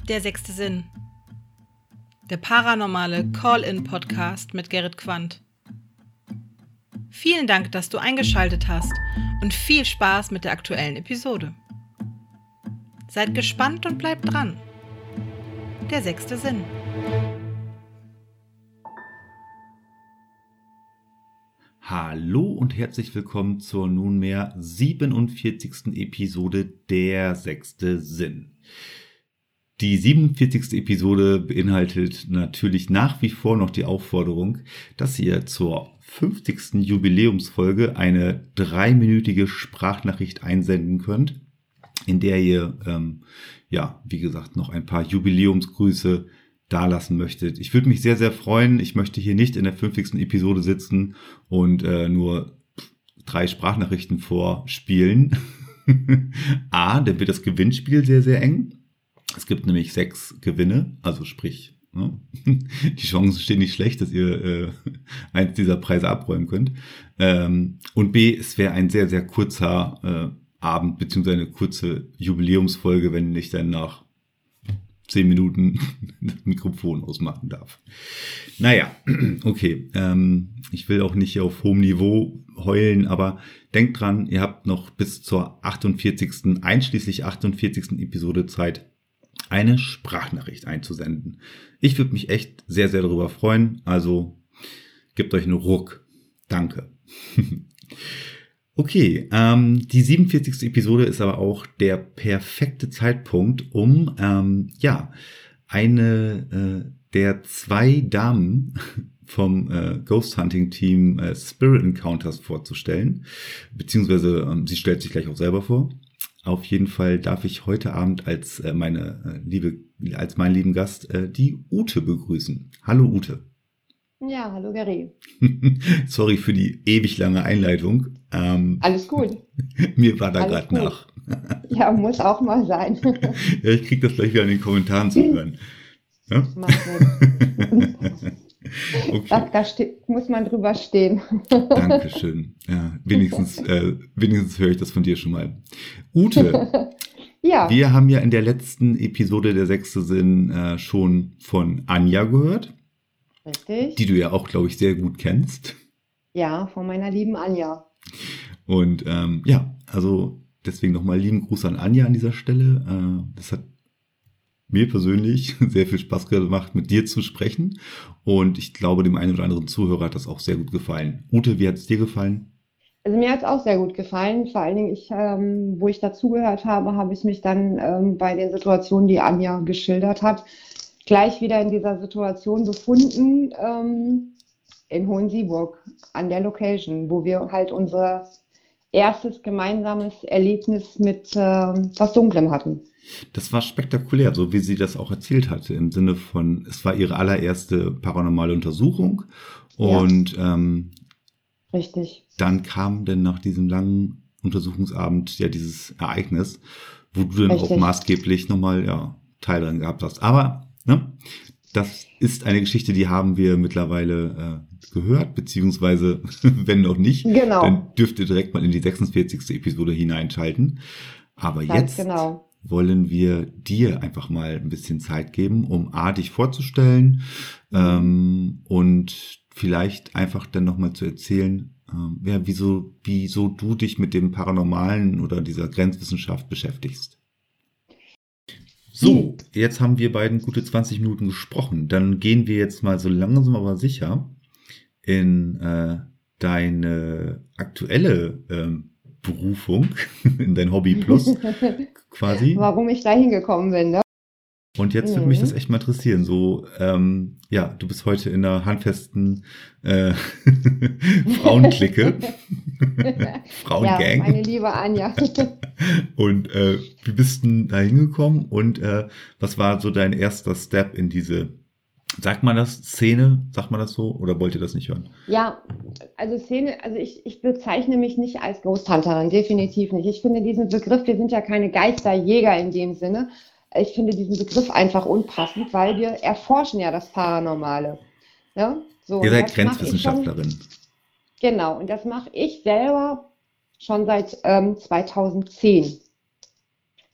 Der sechste Sinn. Der paranormale Call-in-Podcast mit Gerrit Quandt. Vielen Dank, dass du eingeschaltet hast und viel Spaß mit der aktuellen Episode. Seid gespannt und bleibt dran. Der sechste Sinn. Hallo und herzlich willkommen zur nunmehr 47. Episode Der sechste Sinn. Die 47. Episode beinhaltet natürlich nach wie vor noch die Aufforderung, dass ihr zur 50. Jubiläumsfolge eine 3-minütige Sprachnachricht einsenden könnt, in der ihr, wie gesagt, noch ein paar Jubiläumsgrüße dalassen möchtet. Ich würde mich sehr, sehr freuen. Ich möchte hier nicht in der 50. Episode sitzen und nur 3 Sprachnachrichten vorspielen. A, dann wird das Gewinnspiel sehr, sehr eng. Es gibt nämlich 6 Gewinne, also sprich, die Chancen stehen nicht schlecht, dass ihr eins dieser Preise abräumen könnt. Und B, es wäre ein sehr, sehr kurzer Abend, beziehungsweise eine kurze Jubiläumsfolge, wenn ich dann nach 10 Minuten das Mikrofon ausmachen darf. Naja, okay. Ich will auch nicht auf hohem Niveau heulen, aber denkt dran, ihr habt noch bis zur 48., einschließlich 48. Episode Zeit, eine Sprachnachricht einzusenden. Ich würde mich echt sehr, sehr darüber freuen. Also gebt euch einen Ruck. Danke. Okay, die 47. Episode ist aber auch der perfekte Zeitpunkt, um eine der 2 Damen vom Ghost Hunting Team Spirit Encounters vorzustellen. Beziehungsweise sie stellt sich gleich auch selber vor. Auf jeden Fall darf ich heute Abend als meinen lieben Gast die Ute begrüßen. Hallo Ute. Ja, hallo Gary. Sorry für die ewig lange Einleitung. Alles gut. Mir war da gerade nach. Ja, muss auch mal sein. Ja, ich krieg das gleich wieder in den Kommentaren zu hören. Ja? Macht nichts. Okay. Da muss man drüber stehen. Dankeschön. Ja, wenigstens höre ich das von dir schon mal. Ute, Ja. Wir haben ja in der letzten Episode der sechste Sinn schon von Anja gehört. Richtig. Die du ja auch, glaube ich, sehr gut kennst. Ja, von meiner lieben Anja. Und also deswegen nochmal lieben Gruß an Anja an dieser Stelle. Das hat mir persönlich sehr viel Spaß gemacht, mit dir zu sprechen. Und ich glaube, dem einen oder anderen Zuhörer hat das auch sehr gut gefallen. Ute, wie hat es dir gefallen? Also mir hat es auch sehr gut gefallen. Vor allen Dingen, wo ich dazugehört habe, habe ich mich dann bei den Situationen, die Anja geschildert hat, gleich wieder in dieser Situation befunden, in Hohensieburg, an der Location, wo wir halt unser erstes gemeinsames Erlebnis mit was Dunklem hatten. Das war spektakulär, so wie sie das auch erzählt hatte, im Sinne von, es war ihre allererste paranormale Untersuchung und Richtig. Dann kam denn nach diesem langen Untersuchungsabend ja dieses Ereignis, wo du dann auch maßgeblich nochmal Teil dran gehabt hast. Aber das ist eine Geschichte, die haben wir mittlerweile gehört, beziehungsweise wenn noch nicht, dann dürft ihr direkt mal in die 46. Episode hineinschalten. Aber jetzt wollen wir dir einfach mal ein bisschen Zeit geben, um dich vorzustellen und vielleicht einfach dann nochmal zu erzählen, wieso du dich mit dem Paranormalen oder dieser Grenzwissenschaft beschäftigst. So, jetzt haben wir beiden gute 20 Minuten gesprochen. Dann gehen wir jetzt mal so langsam aber sicher in deine aktuelle Berufung, in dein Hobby Plus quasi. Warum ich da hingekommen bin, ne? Und jetzt würde mich das echt mal interessieren. So, du bist heute in einer handfesten Frauenklicke. Frauengang. Ja, meine liebe Anja. Und wie bist du da hingekommen? Und was war so dein erster Step in diese, sagt man das, Szene? Sagt man das so? Oder wollt ihr das nicht hören? Ja, also Szene, also ich bezeichne mich nicht als Ghost Hunterin, definitiv nicht. Ich finde diesen Begriff, wir sind ja keine Geisterjäger in dem Sinne. Ich finde diesen Begriff einfach unpassend, weil wir erforschen ja das Paranormale. Ja? So, ihr seid Grenzwissenschaftlerin. Genau, und das mache ich selber schon seit 2010.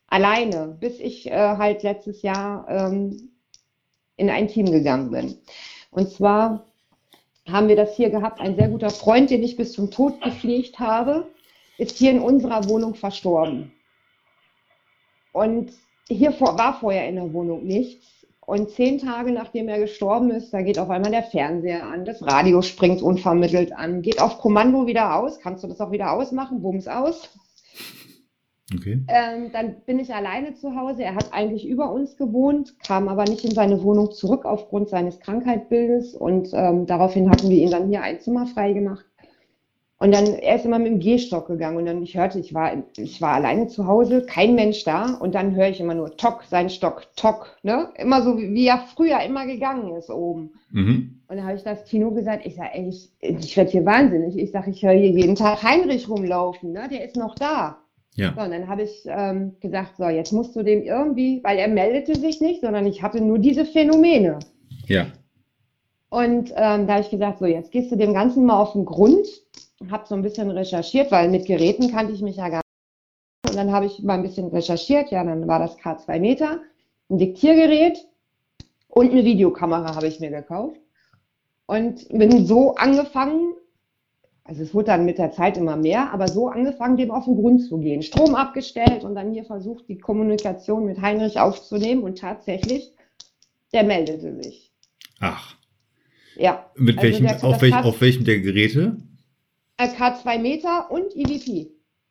alleine, bis ich halt letztes Jahr in ein Team gegangen bin. Und zwar haben wir das hier gehabt, ein sehr guter Freund, den ich bis zum Tod gepflegt habe, ist hier in unserer Wohnung verstorben. Und war vorher in der Wohnung nichts. Und 10 Tage nachdem er gestorben ist, da geht auf einmal der Fernseher an, das Radio springt unvermittelt an, geht auf Kommando wieder aus. Kannst du das auch wieder ausmachen? Bums aus. Okay. Dann bin ich alleine zu Hause. Er hat eigentlich über uns gewohnt, kam aber nicht in seine Wohnung zurück aufgrund seines Krankheitsbildes. Und daraufhin hatten wir ihn dann hier ein Zimmer freigemacht. Und dann, er ist immer mit dem Gehstock gegangen und dann ich hörte, ich war alleine zu Hause, kein Mensch da und dann höre ich immer nur Tock, sein Stock, Tock, ne? Immer so, wie er früher immer gegangen ist oben. Und dann habe ich das Tino gesagt, ich sage, ey, ich werde hier wahnsinnig. Ich sage, ich höre hier jeden Tag Heinrich rumlaufen, ne? Der ist noch da. Ja. So, und dann habe ich gesagt, so, jetzt musst du dem irgendwie, weil er meldete sich nicht, sondern ich hatte nur diese Phänomene. Ja. Und da habe ich gesagt, so, jetzt gehst du dem Ganzen mal auf den Grund. Habe so ein bisschen recherchiert, weil mit Geräten kannte ich mich ja gar nicht. Und dann habe ich mal ein bisschen recherchiert. Ja, dann war das K2 Meter, ein Diktiergerät und eine Videokamera habe ich mir gekauft. Und bin so angefangen, also es wurde dann mit der Zeit immer mehr, aber so angefangen, dem auf den Grund zu gehen. Strom abgestellt und dann hier versucht, die Kommunikation mit Heinrich aufzunehmen. Und tatsächlich, der meldete sich. Ach. Ja. Mit welchem, auf welchem der Geräte? K2 Meter und EVP.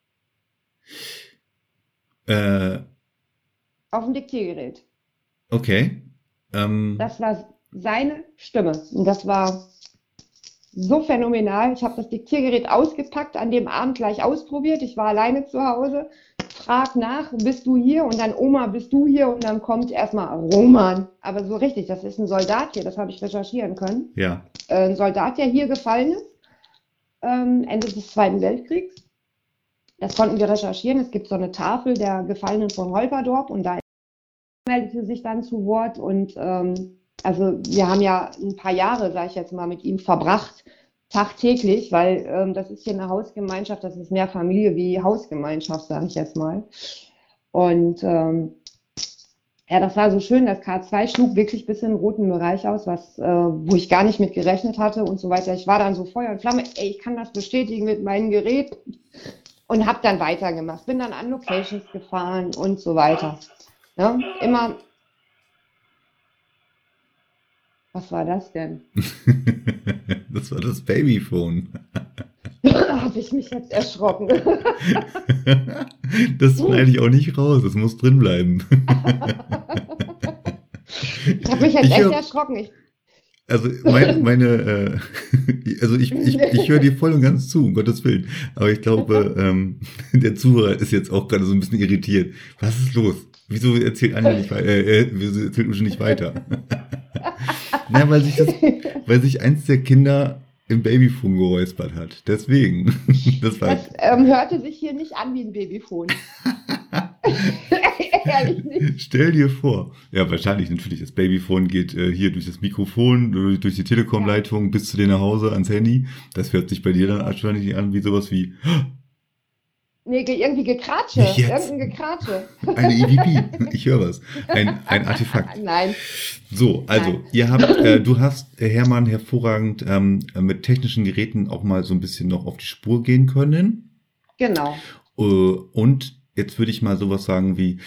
Auf dem Diktiergerät. Okay. Das war seine Stimme. Und das war so phänomenal. Ich habe das Diktiergerät ausgepackt, an dem Abend gleich ausprobiert. Ich war alleine zu Hause. Frag nach, bist du hier? Und dann Oma, bist du hier? Und dann kommt erstmal Roman. Aber so richtig, das ist ein Soldat hier, das habe ich recherchieren können. Ja. Ein Soldat, der hier gefallen ist. Ende des Zweiten Weltkriegs. Das konnten wir recherchieren. Es gibt so eine Tafel der Gefallenen von Holperdorp und da meldete sich dann zu Wort. Und also wir haben ja ein paar Jahre, sage ich jetzt mal, mit ihm verbracht, tagtäglich, weil das ist hier eine Hausgemeinschaft, das ist mehr Familie wie Hausgemeinschaft, sage ich jetzt mal. Und ja, das war so schön, das K2 schlug wirklich bis in den roten Bereich aus, wo ich gar nicht mit gerechnet hatte und so weiter. Ich war dann so Feuer und Flamme, ey, ich kann das bestätigen mit meinem Gerät und habe dann weitergemacht. Bin dann an Locations gefahren und so weiter. Ja, immer. Was war das denn? Das war das Babyphone. Habe ich mich jetzt erschrocken. Das schneide ich auch nicht raus, das muss drin bleiben. Ich habe mich jetzt echt erschrocken. Also ich höre dir voll und ganz zu, um Gottes Willen. Aber ich glaube, der Zuhörer ist jetzt auch gerade so ein bisschen irritiert. Was ist los? Wieso erzählt Anja nicht weiter? Wieso erzählt Uschi nicht weiter? Na, weil sich eins der Kinder im Babyphone geräuspert hat. Deswegen. Das hörte sich hier nicht an wie ein Babyphone. Ehrlich nicht. Stell dir vor. Ja, wahrscheinlich natürlich. Das Babyphone geht hier durch das Mikrofon, durch die Telekom-Leitung bis zu dir nach Hause ans Handy. Das hört sich bei dir dann wahrscheinlich an wie sowas wie... Nee, irgendwie Gekratsche. Irgendein Gekratsche. Eine EVP. Ich höre was. Ein Artefakt. Nein. So, also, du hast, Hermann, hervorragend mit technischen Geräten auch mal so ein bisschen noch auf die Spur gehen können. Genau. Und jetzt würde ich mal sowas sagen wie,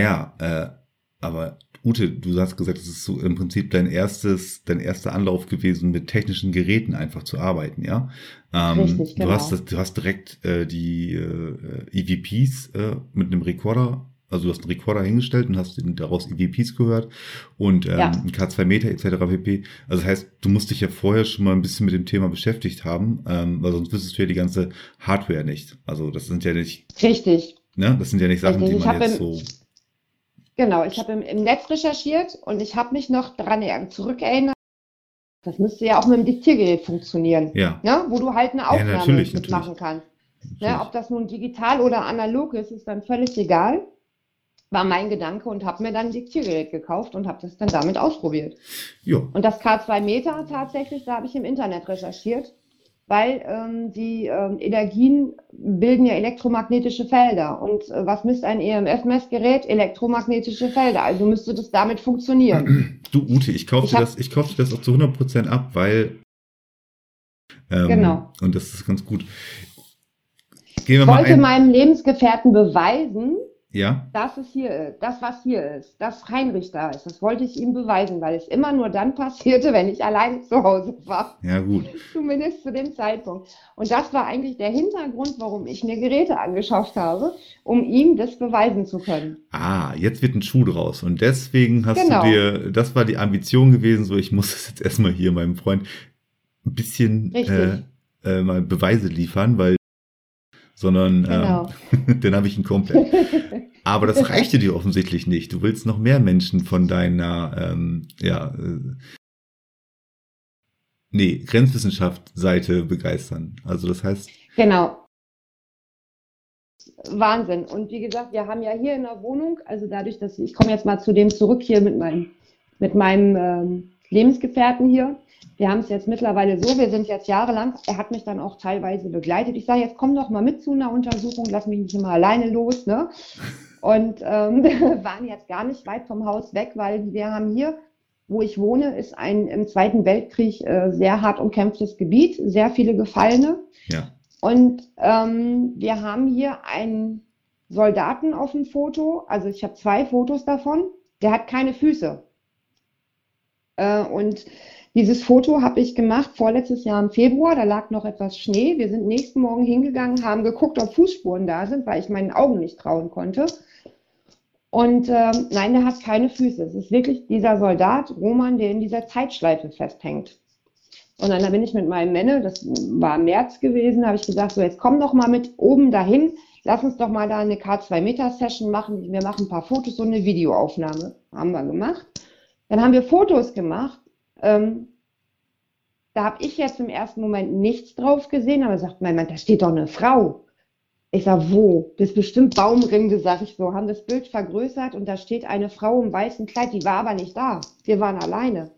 aber Ute, du hast gesagt, es ist so im Prinzip dein erster Anlauf gewesen, mit technischen Geräten einfach zu arbeiten, ja? Richtig, genau. Du hast direkt die EVPs mit einem Rekorder, also du hast einen Rekorder hingestellt und hast daraus EVPs gehört und ein K2 Meter etc. pp. Also das heißt, du musst dich ja vorher schon mal ein bisschen mit dem Thema beschäftigt haben, weil sonst wüsstest du ja die ganze Hardware nicht. Also das sind ja nicht... Richtig. Ne? Das sind ja nicht Sachen, die man jetzt so... Genau, ich habe im Netz recherchiert und ich habe mich noch daran zurückerinnert. Das müsste ja auch mit dem Diktiergerät funktionieren. Ja. Ja, wo du halt eine Aufnahme natürlich. mitmachen kannst. Ja, ob das nun digital oder analog ist, ist dann völlig egal. War mein Gedanke und habe mir dann ein Diktiergerät gekauft und habe das dann damit ausprobiert. Jo. Und das K2 Meter tatsächlich, da habe ich im Internet recherchiert. weil die Energien bilden ja elektromagnetische Felder. Und was misst ein EMF-Messgerät? Elektromagnetische Felder. Also müsste das damit funktionieren. Du, Ute, ich kauf Ich dir habe, das, ich kauf dir das auch zu 100% ab, weil, genau. und das ist ganz gut. Gehen wir Ich mal wollte ein, meinem Lebensgefährten beweisen, ja? dass es hier ist, das, was hier ist, dass Heinrich da ist. Das wollte ich ihm beweisen, weil es immer nur dann passierte, wenn ich alleine zu Hause war. Ja, gut. Zumindest zu dem Zeitpunkt. Und das war eigentlich der Hintergrund, warum ich mir Geräte angeschafft habe, um ihm das beweisen zu können. Ah, jetzt wird ein Schuh draus. Und deswegen hast du Genau, dir, das war die Ambition gewesen, so ich muss es jetzt erstmal hier meinem Freund ein bisschen richtig, mal Beweise liefern, weil, sondern genau. dann habe ich ihn komplett. Aber das reichte dir offensichtlich nicht. Du willst noch mehr Menschen von deiner, Grenzwissenschaft-Seite begeistern. Also das heißt, Genau. Wahnsinn. Und wie gesagt, wir haben ja hier in der Wohnung, also dadurch, dass ich komme jetzt mal zu dem zurück hier mit meinem Lebensgefährten hier. Wir haben es jetzt mittlerweile so, wir sind jetzt jahrelang, er hat mich dann auch teilweise begleitet. Ich sage, jetzt komm doch mal mit zu einer Untersuchung, lass mich nicht immer alleine los, ne? Und wir waren jetzt gar nicht weit vom Haus weg, weil wir haben hier, wo ich wohne, ist ein im Zweiten Weltkrieg sehr hart umkämpftes Gebiet, sehr viele Gefallene. ja. Und wir haben hier einen Soldaten auf dem Foto, also ich habe 2 Fotos davon, der hat keine Füße. Und dieses Foto habe ich gemacht vorletztes Jahr im Februar, da lag noch etwas Schnee. Wir sind nächsten Morgen hingegangen, haben geguckt, ob Fußspuren da sind, weil ich meinen Augen nicht trauen konnte. Und nein, der hat keine Füße. Es ist wirklich dieser Soldat, Roman, der in dieser Zeitschleife festhängt. Und dann bin ich mit meinem Männer, das war im März gewesen, habe ich gesagt, so jetzt komm doch mal mit oben dahin, lass uns doch mal da eine K2-Meter-Session machen. Wir machen ein paar Fotos und eine Videoaufnahme. Haben wir gemacht. Dann haben wir Fotos gemacht. Da habe ich jetzt im ersten Moment nichts drauf gesehen, aber sagt mein Mann, da steht doch eine Frau. Ich sag, wo? Das ist bestimmt Baumrinde, sag ich so. Haben das Bild vergrößert und da steht eine Frau im weißen Kleid, die war aber nicht da. Wir waren alleine.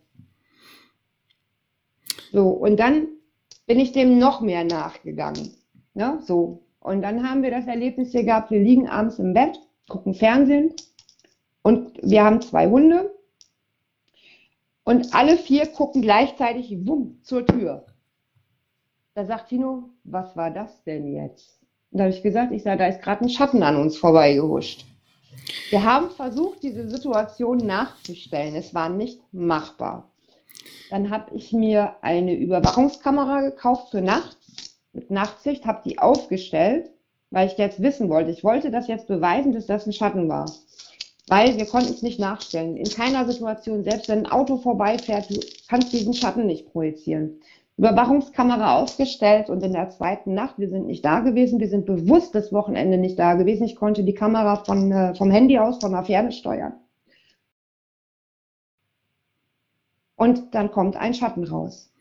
So, und dann bin ich dem noch mehr nachgegangen. Ne? So. Und dann haben wir das Erlebnis hier gehabt, wir liegen abends im Bett, gucken Fernsehen und wir haben 2 Hunde und alle 4 gucken gleichzeitig wumm, zur Tür. Da sagt Tino, was war das denn jetzt? Und da habe ich gesagt, da ist gerade ein Schatten an uns vorbeigehuscht. Wir haben versucht, diese Situation nachzustellen. Es war nicht machbar. Dann habe ich mir eine Überwachungskamera gekauft für nachts, mit Nachtsicht, habe die aufgestellt, weil ich jetzt wissen wollte. Ich wollte das jetzt beweisen, dass das ein Schatten war. Weil wir konnten es nicht nachstellen. In keiner Situation, selbst wenn ein Auto vorbeifährt, du kannst diesen Schatten nicht projizieren. Überwachungskamera aufgestellt und in der zweiten Nacht, wir sind nicht da gewesen, wir sind bewusst das Wochenende nicht da gewesen. Ich konnte die Kamera vom Handy aus, von der Ferne steuern. Und dann kommt ein Schatten raus.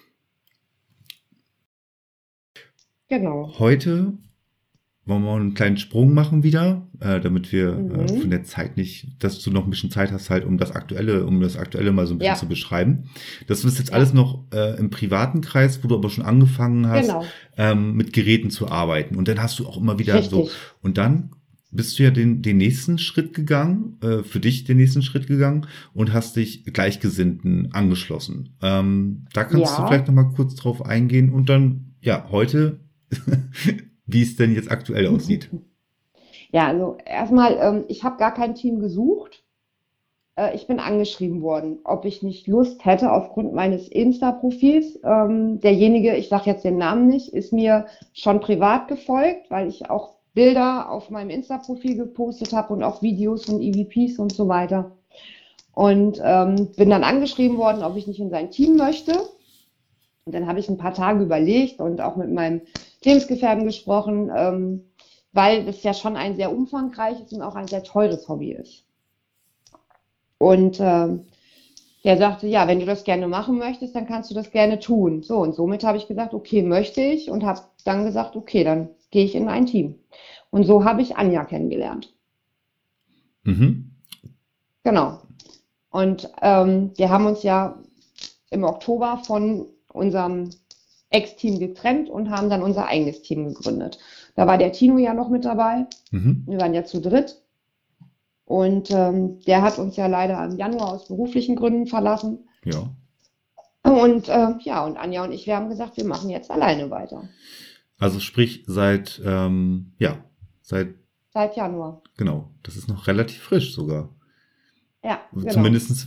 Genau. Heute wollen wir einen kleinen Sprung machen wieder, damit wir von der Zeit nicht, dass du noch ein bisschen Zeit hast, halt um das Aktuelle mal so ein bisschen Ja, zu beschreiben. Das ist jetzt alles ja, noch im privaten Kreis, wo du aber schon angefangen hast, genau. mit Geräten zu arbeiten. Und dann hast du auch immer wieder so, Richtig. und dann bist du ja den nächsten Schritt gegangen, für dich den nächsten Schritt gegangen und hast dich Gleichgesinnten angeschlossen. Da kannst du vielleicht Ja. noch mal kurz drauf eingehen und dann, ja, heute, wie es denn jetzt aktuell aussieht. Ja, also erstmal, ich habe gar kein Team gesucht. Ich bin angeschrieben worden, ob ich nicht Lust hätte aufgrund meines Insta-Profils. Derjenige, ich sage jetzt den Namen nicht, ist mir schon privat gefolgt, weil ich auch Bilder auf meinem Insta-Profil gepostet habe und auch Videos von EVPs und so weiter. Und bin dann angeschrieben worden, ob ich nicht in sein Team möchte. Und dann habe ich ein paar Tage überlegt und auch mit meinem Lebensgefährten gesprochen, weil das ja schon ein sehr umfangreiches und auch ein sehr teures Hobby ist. Und der sagte, ja, wenn du das gerne machen möchtest, dann kannst du das gerne tun. So, und somit habe ich gesagt, okay, möchte ich und habe dann gesagt, okay, dann gehe ich in ein Team. Und so habe ich Anja kennengelernt. Mhm. Genau. Und wir haben uns ja im Oktober von unserem Ex-Team getrennt und haben dann unser eigenes Team gegründet. Da war der Tino ja noch mit dabei. Wir waren ja zu dritt. Und der hat uns ja leider im Januar aus beruflichen Gründen verlassen. Ja. Und und Anja und ich, wir haben gesagt, wir machen jetzt alleine weiter. Also sprich seit Januar. Genau, das ist noch relativ frisch sogar. Ja, genau. Zumindest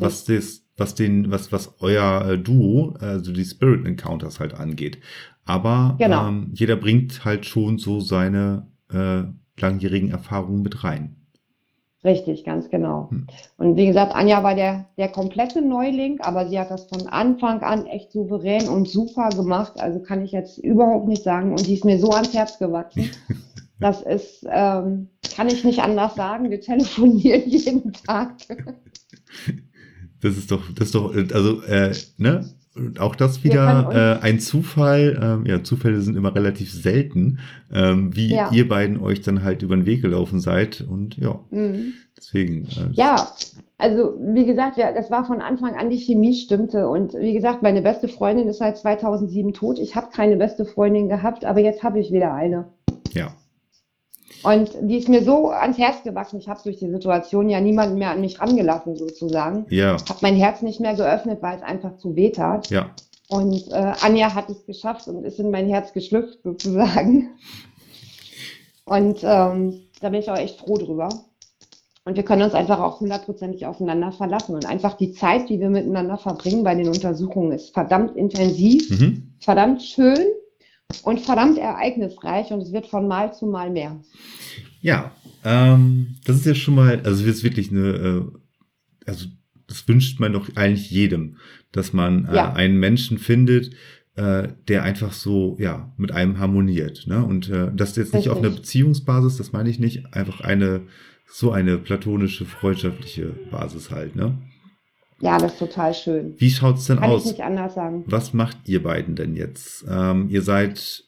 was euer Duo, also die Spirit Encounters halt angeht. Aber Genau. Jeder bringt halt schon so seine langjährigen Erfahrungen mit rein. Richtig, ganz genau. Und wie gesagt, Anja war der komplette Neuling, aber sie hat das von Anfang an echt souverän und super gemacht. Also kann ich jetzt überhaupt nicht sagen. Und die ist mir so ans Herz gewachsen. Das ist, kann ich nicht anders sagen. Wir telefonieren jeden Tag. Das ist doch, also, ne? Auch das wieder ein Zufall. Zufälle sind immer relativ selten, wie ihr beiden euch dann halt über den Weg gelaufen seid. Und deswegen. Ja, also wie gesagt, das war von Anfang an, die Chemie stimmte. Und wie gesagt, meine beste Freundin ist seit 2007 tot. Ich habe keine beste Freundin gehabt, aber jetzt habe ich wieder eine. Ja. Und die ist mir so ans Herz gewachsen. Ich habe durch die Situation ja niemanden mehr an mich rangelassen, sozusagen. Ja. Habe mein Herz nicht mehr geöffnet, weil es einfach zu weh tat. Ja. Und Anja hat es geschafft und ist in mein Herz geschlüpft, sozusagen. Und da bin ich auch echt froh drüber. Und wir können uns einfach auch 100%ig aufeinander verlassen. Und einfach die Zeit, die wir miteinander verbringen bei den Untersuchungen, ist verdammt intensiv, verdammt schön. Und verdammt ereignisreich und es wird von Mal zu Mal mehr. Ja, das ist ja schon mal, also es ist wirklich also das wünscht man doch eigentlich jedem, dass man einen Menschen findet, der einfach so, mit einem harmoniert, ne? Und das jetzt nicht auf einer Beziehungsbasis, das meine ich nicht, einfach eine platonische, freundschaftliche Basis halt, ne? Ja, das ist total schön. Wie schaut's denn aus? Kann ich nicht anders sagen. Was macht ihr beiden denn jetzt? Ihr seid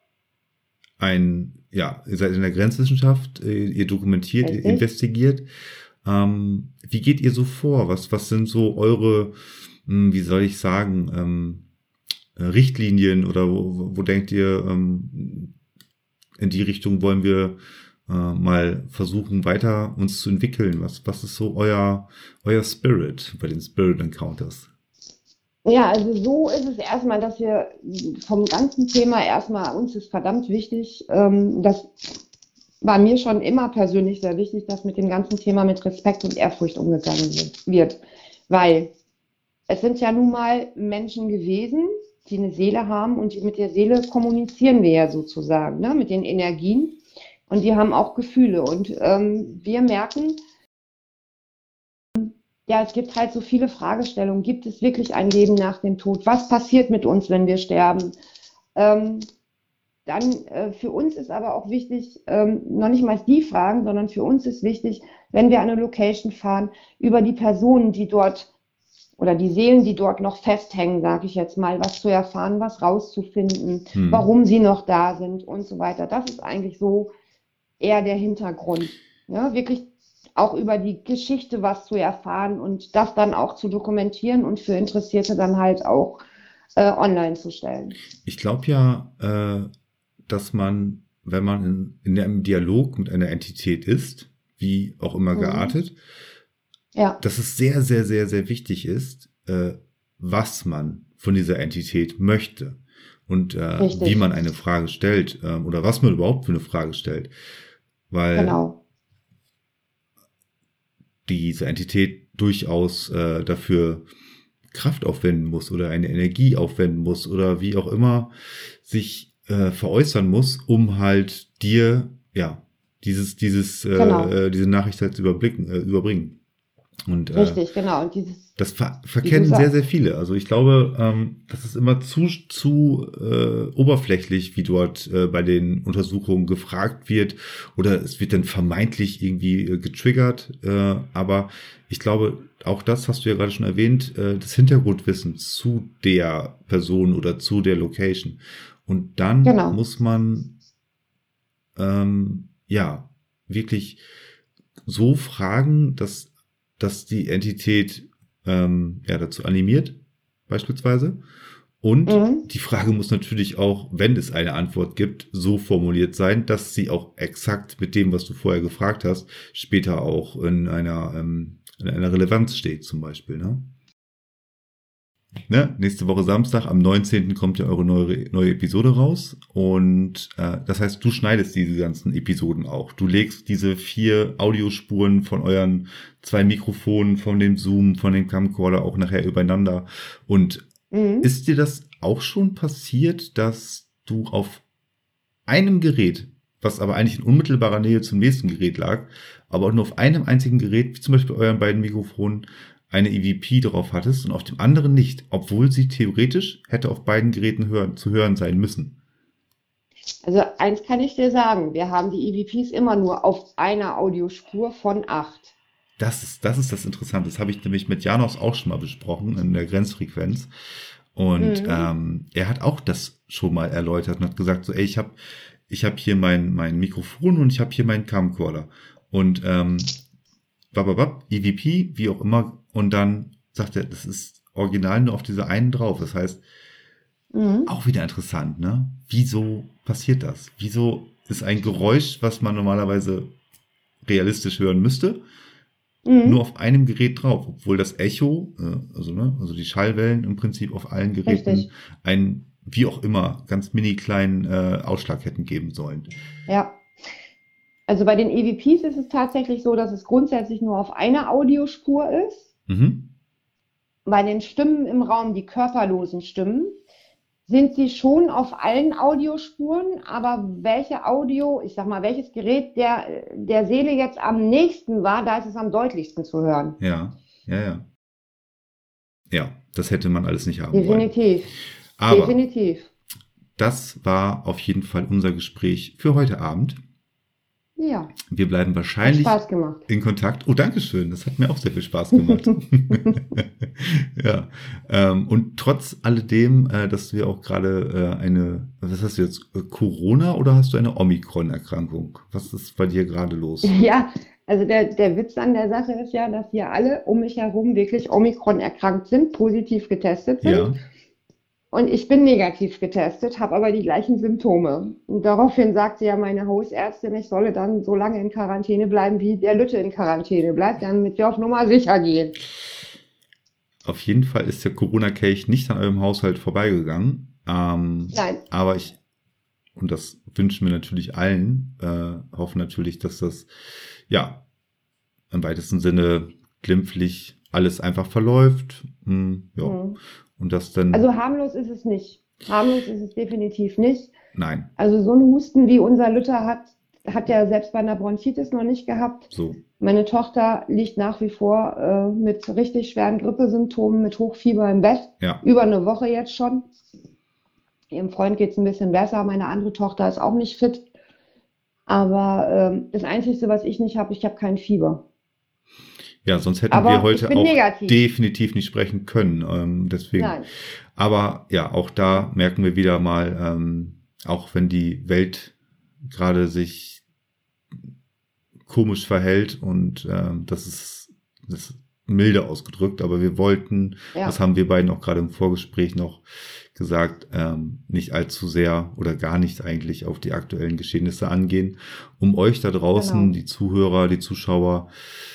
in der Grenzwissenschaft, ihr dokumentiert, ihr investigiert. Wie geht ihr so vor? Was sind so eure, wie soll ich sagen, Richtlinien oder wo denkt ihr, in die Richtung wollen wir mal versuchen, weiter uns zu entwickeln? Was ist so euer Spirit bei den Spirit Encounters? Ja, also so ist es erstmal, dass wir vom ganzen Thema erstmal, uns ist verdammt wichtig, das war mir schon immer persönlich sehr wichtig, dass mit dem ganzen Thema mit Respekt und Ehrfurcht umgegangen wird. Weil es sind ja nun mal Menschen gewesen, die eine Seele haben und mit der Seele kommunizieren wir ja sozusagen, ne, mit den Energien. Und die haben auch Gefühle. Und wir merken, es gibt halt so viele Fragestellungen. Gibt es wirklich ein Leben nach dem Tod? Was passiert mit uns, wenn wir sterben? Dann für uns ist aber auch wichtig, noch nicht mal die Fragen, sondern für uns ist wichtig, wenn wir an eine Location fahren, über die Personen, die dort oder die Seelen, die dort noch festhängen, sage ich jetzt mal, was zu erfahren, was rauszufinden, warum sie noch da sind und so weiter. Das ist eigentlich so eher der Hintergrund, ne? Wirklich auch über die Geschichte was zu erfahren und das dann auch zu dokumentieren und für Interessierte dann halt auch online zu stellen. Ich glaube ja, dass man, wenn man in einem Dialog mit einer Entität ist, wie auch immer geartet, dass es sehr, sehr, sehr, sehr wichtig ist, was man von dieser Entität möchte und wie man eine Frage stellt oder was man überhaupt für eine Frage stellt. Weil diese Entität durchaus dafür Kraft aufwenden muss oder eine Energie aufwenden muss oder wie auch immer sich veräußern muss, um halt dir diese Nachricht halt überbringen. Und richtig, genau. Und das verkennen sehr, sehr viele. Also ich glaube, das ist immer zu oberflächlich, wie dort bei den Untersuchungen gefragt wird, oder es wird dann vermeintlich irgendwie getriggert. Aber ich glaube, auch das hast du ja gerade schon erwähnt, das Hintergrundwissen zu der Person oder zu der Location. Und dann muss man wirklich so fragen, dass die Entität dazu animiert, beispielsweise, Und die Frage muss natürlich auch, wenn es eine Antwort gibt, so formuliert sein, dass sie auch exakt mit dem, was du vorher gefragt hast, später auch in einer Relevanz steht, zum Beispiel. Ne? Nächste Woche Samstag, am 19. kommt ja eure neue Episode raus. Und das heißt, du schneidest diese ganzen Episoden auch. Du legst diese 4 Audiospuren von euren 2 Mikrofonen, von dem Zoom, von dem Camcorder auch nachher übereinander. Und ist dir das auch schon passiert, dass du auf einem Gerät, was aber eigentlich in unmittelbarer Nähe zum nächsten Gerät lag, aber auch nur auf einem einzigen Gerät, wie zum Beispiel euren beiden Mikrofonen, eine EVP drauf hattest und auf dem anderen nicht, obwohl sie theoretisch hätte auf beiden Geräten zu hören sein müssen? Also eins kann ich dir sagen, wir haben die EVPs immer nur auf einer Audiospur von 8. Das ist das Interessante. Das habe ich nämlich mit Janos auch schon mal besprochen in der Grenzfrequenz. Und er hat auch das schon mal erläutert und hat gesagt, so, ey, ich hab hier mein Mikrofon und ich habe hier meinen Camcorder. Und EVP, wie auch immer. Und dann sagt er, das ist original nur auf dieser einen drauf. Das heißt, auch wieder interessant, ne? Wieso passiert das? Wieso ist ein Geräusch, was man normalerweise realistisch hören müsste, nur auf einem Gerät drauf, obwohl das Echo, also die Schallwellen im Prinzip auf allen Geräten Richtig. einen, wie auch immer, ganz mini kleinen Ausschlag hätten geben sollen. Ja. Also bei den EVPs ist es tatsächlich so, dass es grundsätzlich nur auf einer Audiospur ist. Bei den Stimmen im Raum, die körperlosen Stimmen, sind sie schon auf allen Audiospuren, aber welches Gerät der Seele jetzt am nächsten war, da ist es am deutlichsten zu hören. Ja. Ja, das hätte man alles nicht haben wollen. Definitiv. Aber Definitiv. das war auf jeden Fall unser Gespräch für heute Abend. Ja, Wir bleiben hat wahrscheinlich Spaß gemacht. in Kontakt. Oh, Dankeschön. Das hat mir auch sehr viel Spaß gemacht. Ja. Und trotz alledem, dass wir auch gerade was hast du jetzt, Corona oder hast du eine Omikron-Erkrankung? Was ist bei dir gerade los? Ja, also der Witz an der Sache ist ja, dass hier alle um mich herum wirklich Omikron erkrankt sind, positiv getestet sind. Ja. Und ich bin negativ getestet, habe aber die gleichen Symptome. Und daraufhin sagte ja meine Hausärztin, ich solle dann so lange in Quarantäne bleiben, wie der Lütte in Quarantäne bleibt, damit wir auf Nummer sicher gehen. Auf jeden Fall ist der Corona-Kelch nicht an eurem Haushalt vorbeigegangen. Nein, Aber und das wünschen wir natürlich allen, hoffen natürlich, dass das, ja, im weitesten Sinne glimpflich alles einfach verläuft. Ja. Und das dann. also harmlos ist es nicht. Harmlos ist es definitiv nicht. Nein, Also so ein Husten, wie unser Lütter hat er selbst bei einer Bronchitis noch nicht gehabt. so. Meine Tochter liegt nach wie vor mit richtig schweren Grippesymptomen, mit Hochfieber im Bett. Ja. Über eine Woche jetzt schon. Ihrem Freund geht es ein bisschen besser. Meine andere Tochter ist auch nicht fit. Aber das Einzige, was ich nicht habe, ich habe kein Fieber. Ja, sonst hätten Aber wir ich heute bin auch negativ. definitiv nicht sprechen können. Deswegen. Nein. Aber ja, auch da merken wir wieder mal, auch wenn die Welt gerade sich komisch verhält und das ist milde ausgedrückt, aber wir wollten, Ja. das haben wir beiden auch gerade im Vorgespräch noch gesagt, nicht allzu sehr oder gar nicht eigentlich auf die aktuellen Geschehnisse angehen, um euch da draußen, Genau. die Zuhörer, die Zuschauer,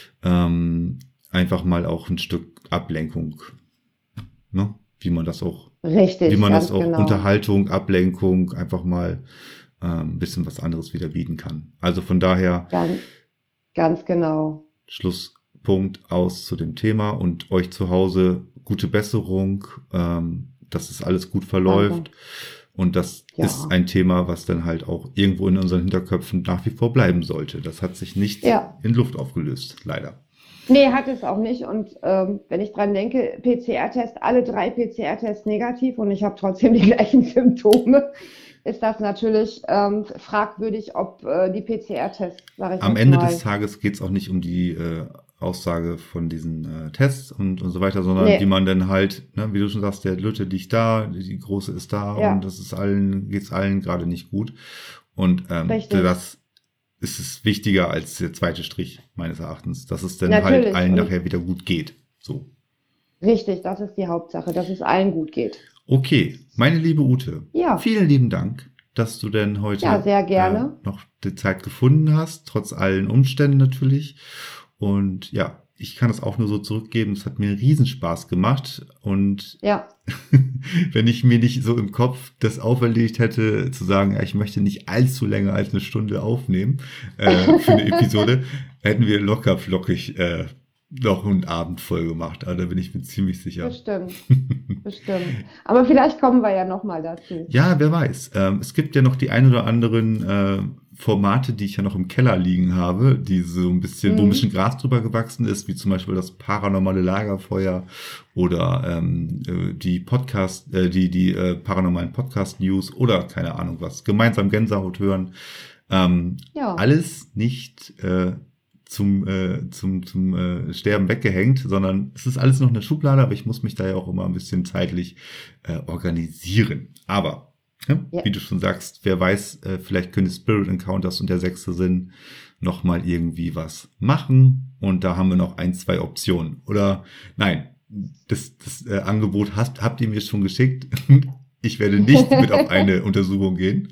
einfach mal auch ein Stück Ablenkung, ne? Wie man das auch Richtig, wie man ganz das auch genau. Unterhaltung, Ablenkung einfach mal ein bisschen was anderes wieder bieten kann. Also von daher Ganz genau. Schlusspunkt aus zu dem Thema und euch zu Hause gute Besserung, dass es alles gut verläuft. Danke. Und das Ja. ist ein Thema, was dann halt auch irgendwo in unseren Hinterköpfen nach wie vor bleiben sollte. Das hat sich nicht Ja. in Luft aufgelöst, leider. Nee, hat es auch nicht. Und wenn ich dran denke, PCR-Test, alle 3 PCR-Tests negativ und ich habe trotzdem die gleichen Symptome, ist das natürlich fragwürdig, ob die PCR-Tests, sage ich Am jetzt Ende mal, des Tages geht es auch nicht um die Aussage von diesen Tests und so weiter, sondern Nee. wie man dann halt, ne, wie du schon sagst, der Lütte liegt da, die Große ist da Ja. und das ist geht's allen gerade nicht gut. Und Richtig. das ist es wichtiger als der zweite Strich, meines Erachtens, dass es dann Natürlich. halt allen Und- nachher wieder gut geht. So. Richtig, das ist die Hauptsache, dass es allen gut geht. Okay, meine liebe Ute, Ja. vielen lieben Dank, dass du denn heute Ja, sehr gerne. noch die Zeit gefunden hast, trotz allen Umständen natürlich. Und ja, ich kann das auch nur so zurückgeben. Es hat mir Riesenspaß gemacht. Und Ja, wenn ich mir nicht so im Kopf das auferlegt hätte, zu sagen, ja, ich möchte nicht allzu länger als eine Stunde aufnehmen für eine Episode, hätten wir locker flockig noch einen Abend voll gemacht. Also da bin ich mir ziemlich sicher. bestimmt. Bestimmt. Aber vielleicht kommen wir ja nochmal dazu. Ja, wer weiß. Es gibt ja noch die ein oder anderen Formate, die ich ja noch im Keller liegen habe, die so ein bisschen, wo ein bisschen Gras drüber gewachsen ist, wie zum Beispiel das paranormale Lagerfeuer oder die paranormalen Podcast-News oder keine Ahnung was. Gemeinsam Gänsehaut hören. Ja. Alles nicht zum Sterben weggehängt, sondern es ist alles noch eine Schublade, aber ich muss mich da ja auch immer ein bisschen zeitlich organisieren. Aber, wie du schon sagst, wer weiß, vielleicht können die Spirit Encounters und der 6. Sinn nochmal irgendwie was machen und da haben wir noch 1, 2 Optionen. Oder, nein, das Angebot habt ihr mir schon geschickt. Ich werde nicht mit auf eine Untersuchung gehen.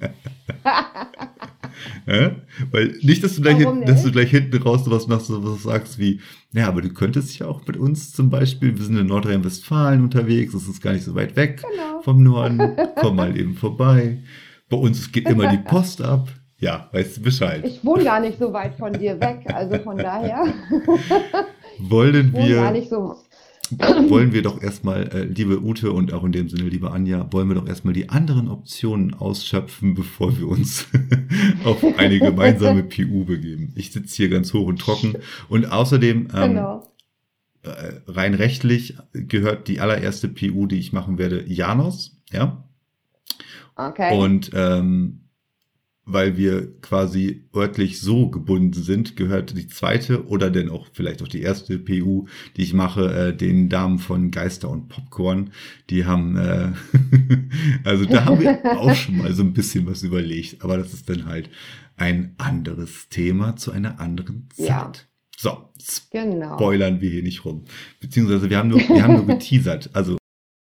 Ja? Weil nicht, dass du gleich hinten raus was sagst wie, ja, aber du könntest ja auch mit uns zum Beispiel, wir sind in Nordrhein-Westfalen unterwegs, das ist gar nicht so weit weg vom Norden, komm mal eben vorbei. Bei uns geht immer die Post ab. Ja, weißt du Bescheid. Ich wohne gar nicht so weit von dir weg, also von daher. Wollen gar nicht so. Wollen wir doch erstmal, liebe Ute und auch in dem Sinne, liebe Anja, wollen wir doch erstmal die anderen Optionen ausschöpfen, bevor wir uns auf eine gemeinsame PU begeben. Ich sitze hier ganz hoch und trocken und außerdem rein rechtlich gehört die allererste PU, die ich machen werde, Janos, ja. Okay. Und weil wir quasi örtlich so gebunden sind, gehört die zweite oder denn auch vielleicht auch die erste PU, die ich mache, den Damen von Geister und Popcorn. Die haben, also da haben wir auch schon mal so ein bisschen was überlegt, aber das ist dann halt ein anderes Thema zu einer anderen Zeit. Ja. So, Genau. spoilern wir hier nicht rum. Beziehungsweise wir haben nur geteasert, also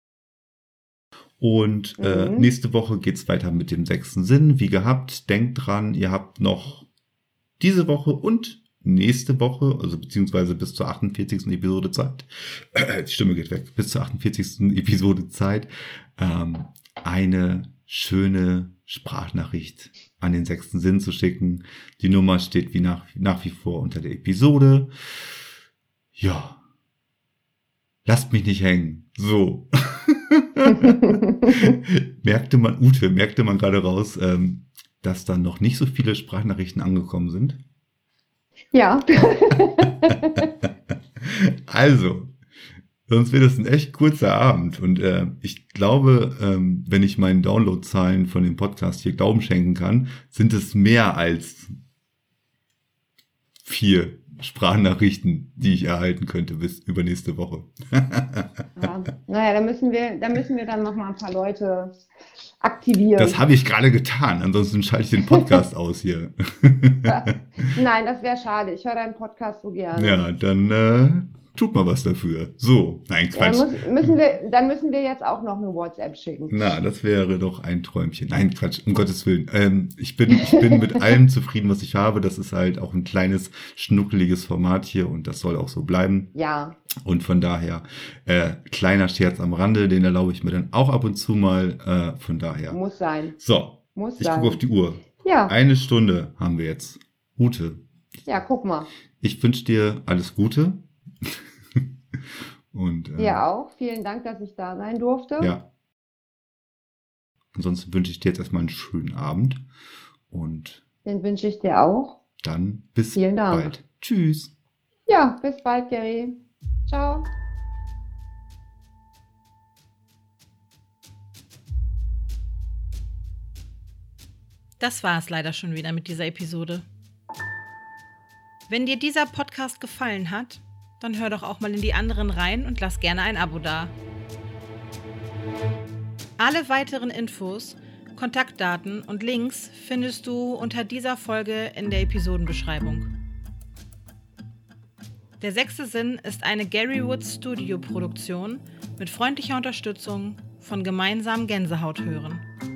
und nächste Woche geht's weiter mit dem 6. Sinn. Wie gehabt, denkt dran, ihr habt noch diese Woche und nächste Woche, also beziehungsweise bis zur 48. Episode Zeit, die Stimme geht weg, bis zur 48. Episode Zeit, eine schöne Sprachnachricht an den 6. Sinn zu schicken. Die Nummer steht wie nach wie vor unter der Episode. Ja. Lasst mich nicht hängen. So. merkte man gerade raus, dass dann noch nicht so viele Sprachnachrichten angekommen sind? Ja. Also, sonst wird es ein echt kurzer Abend und ich glaube, wenn ich meinen Downloadzahlen von dem Podcast hier Glauben schenken kann, sind es mehr als 4 Sprachnachrichten, die ich erhalten könnte bis übernächste Woche. Ja. Naja, da müssen wir dann noch mal ein paar Leute aktivieren. Das habe ich gerade getan, ansonsten schalte ich den Podcast aus hier. Nein, das wäre schade. Ich höre deinen Podcast so gerne. Ja, dann tut mal was dafür. So, nein, Quatsch. Dann müssen wir jetzt auch noch eine WhatsApp schicken. Na, das wäre doch ein Träumchen. Nein, Quatsch, um Gottes Willen. Ich bin mit allem zufrieden, was ich habe. Das ist halt auch ein kleines, schnuckeliges Format hier und das soll auch so bleiben. Ja. Und von daher, kleiner Scherz am Rande, den erlaube ich mir dann auch ab und zu mal. Von daher. Muss sein. So, ich gucke auf die Uhr. Ja. 1 Stunde haben wir jetzt. Ute. Ja, guck mal. Ich wünsche dir alles Gute. Und, dir auch. Vielen Dank, dass ich da sein durfte. Ja. Ansonsten wünsche ich dir jetzt erstmal einen schönen Abend. Und den wünsche ich dir auch. Dann bis Vielen Dank. bald. Tschüss. Ja, bis bald, Gary. Ciao. Das war es leider schon wieder mit dieser Episode. Wenn dir dieser Podcast gefallen hat, dann hör doch auch mal in die anderen rein und lass gerne ein Abo da. Alle weiteren Infos, Kontaktdaten und Links findest du unter dieser Folge in der Episodenbeschreibung. Der 6. Sinn ist eine Gary Woods Studio Produktion mit freundlicher Unterstützung von gemeinsamen Gänsehaut hören.